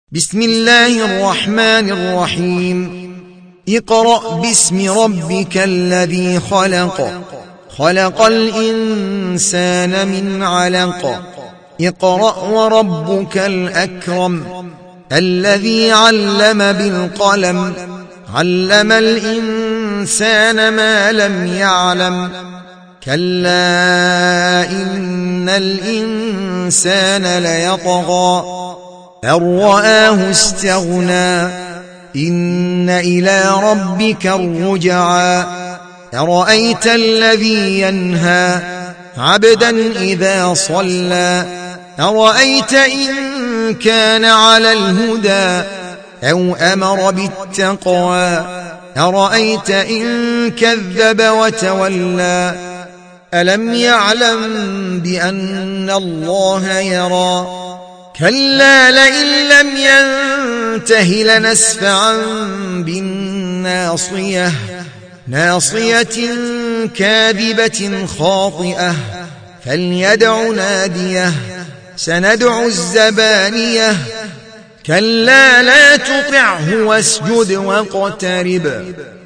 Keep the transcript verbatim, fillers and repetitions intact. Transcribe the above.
بسم الله الرحمن الرحيم اقرأ باسم ربك الذي خلق خلق الإنسان من علق اقرأ وربك الأكرم الذي علم بالقلم علم الإنسان ما لم يعلم كلا إن الإنسان ليطغى أن رآه استغنى إن إلى ربك الرجعى أرأيت الذي ينهى عبدا إذا صلى أرأيت إن كان على الهدى أو أمر بالتقوى أرأيت إن كذب وتولى ألم يعلم بأن الله يرى كلا لئن لم ينته لنسفعا بالناصية ناصية كاذبة خاطئة فليدع ناديه سندع الزبانية كلا لا تطعه واسجد واقترب